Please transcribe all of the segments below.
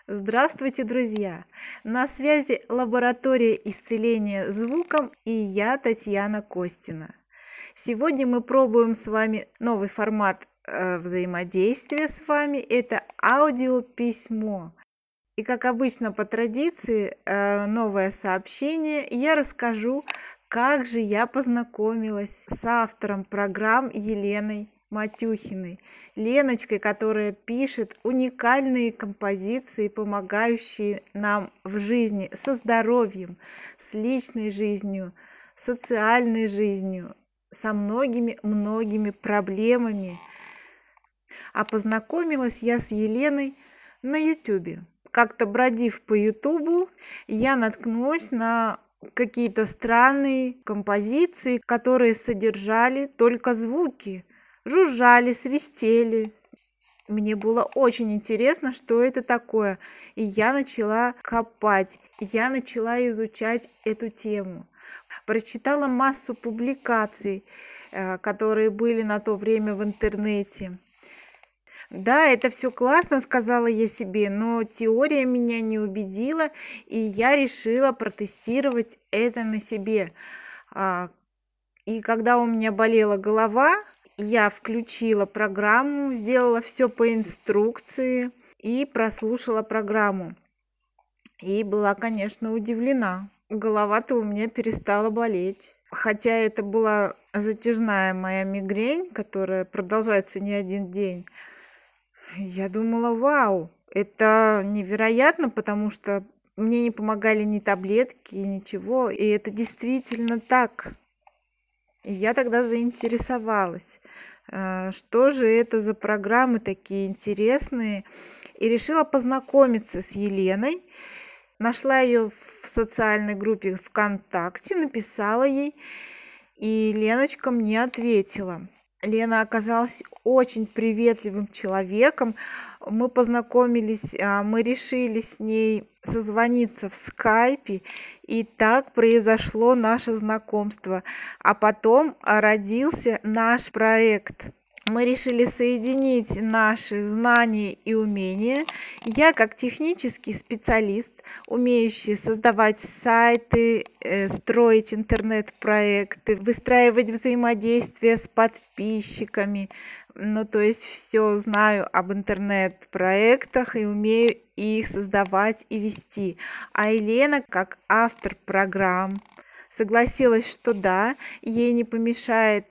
Здравствуйте, друзья! На связи лаборатория исцеления звуком и я, Татьяна Костина. Сегодня мы пробуем с вами новый формат взаимодействия с вами. Это аудиописьмо. И как обычно по традиции, новое сообщение. Я расскажу, как же я познакомилась с автором программ Еленой Матюхиной. Леночкой, которая пишет уникальные композиции, помогающие нам в жизни со здоровьем, с личной жизнью, социальной жизнью, со многими проблемами. А познакомилась я с Еленой на YouTube. Как-то бродив по YouTube, я наткнулась на какие-то странные композиции, которые содержали только звуки. Жужжали, свистели. Мне было очень интересно, что это такое. И я начала копать, я начала изучать эту тему. Прочитала массу публикаций, которые были на то время в интернете. Да, это все классно, сказала я себе, но теория меня не убедила, и я решила протестировать это на себе. И когда у меня болела голова, я включила программу, сделала все по инструкции и прослушала программу. И была, конечно, удивлена. Голова-то у меня перестала болеть. Хотя это была затяжная моя мигрень, которая продолжается не один день. Я думала, вау, это невероятно, потому что мне не помогали ни таблетки, ничего. И это действительно так. И я тогда заинтересовалась, что же это за программы такие интересные, и решила познакомиться с Еленой. Нашла ее в социальной группе ВКонтакте, написала ей, и Леночка мне ответила. Лена оказалась очень приветливым человеком. Мы познакомились, мы решили с ней созвониться в скайпе, и так произошло наше знакомство. А потом родился наш проект. Мы решили соединить наши знания и умения. Я, как технический специалист, умеющий создавать сайты, строить интернет-проекты, выстраивать взаимодействие с подписчиками. То есть все знаю об интернет-проектах и умею их создавать и вести. А Елена, как автор программ, согласилась, что да, ей не помешает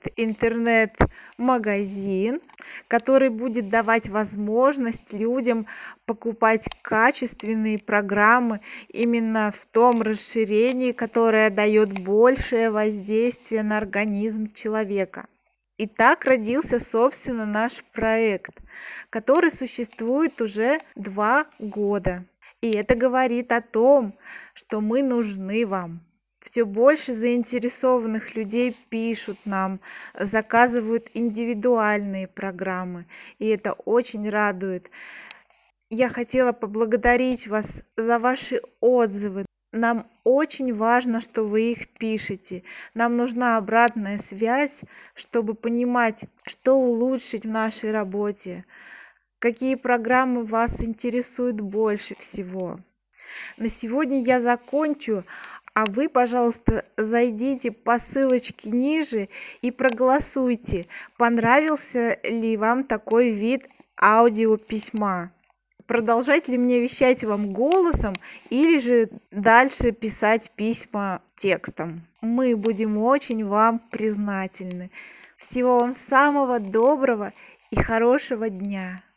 интернет-магазин, который будет давать возможность людям покупать качественные программы именно в том расширении, которое дает большее воздействие на организм человека. И так родился, собственно, наш проект, который существует уже 2 года. И это говорит о том, что мы нужны вам. Все больше заинтересованных людей пишут нам, заказывают индивидуальные программы, и это очень радует. Я хотела поблагодарить вас за ваши отзывы. Нам очень важно, что вы их пишете. Нам нужна обратная связь, чтобы понимать, что улучшить в нашей работе, какие программы вас интересуют больше всего. На сегодня я закончу. А вы, пожалуйста, зайдите по ссылочке ниже и проголосуйте, понравился ли вам такой вид аудиописьма. Продолжать ли мне вещать вам голосом или же дальше писать письма текстом. Мы будем очень вам признательны. Всего вам самого доброго и хорошего дня.